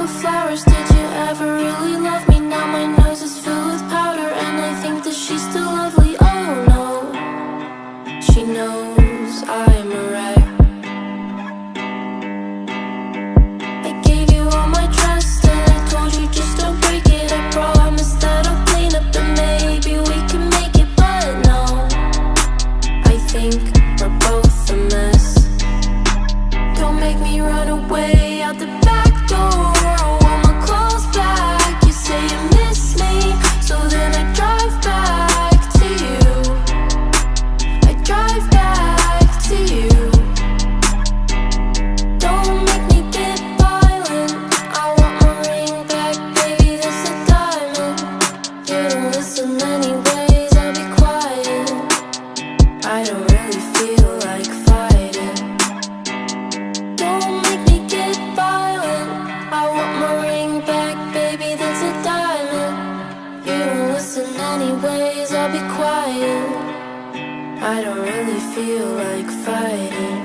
flowers. Did you ever really love me? Now my nose is filled with powder, and I think that she's still lovely. Oh no, she knows I'm a wreck. I gave you all my trust, and I told you just don't break it. I promise that I'll clean up, and maybe we can make it. But no, I think we're both a mess. Don't make me run away out the back door. I want my clothes back. You say you miss me, so then I drive back to you. I drive back to you. Don't make me get violent. I want my ring back, baby, that's a diamond. You don't listen anyways, I'll be quiet. I don't really feel like fighting. Don't make me get violent. I want my ring back, baby, that's a diamond. You don't listen anyways, I'll be quiet. I don't really feel like fighting.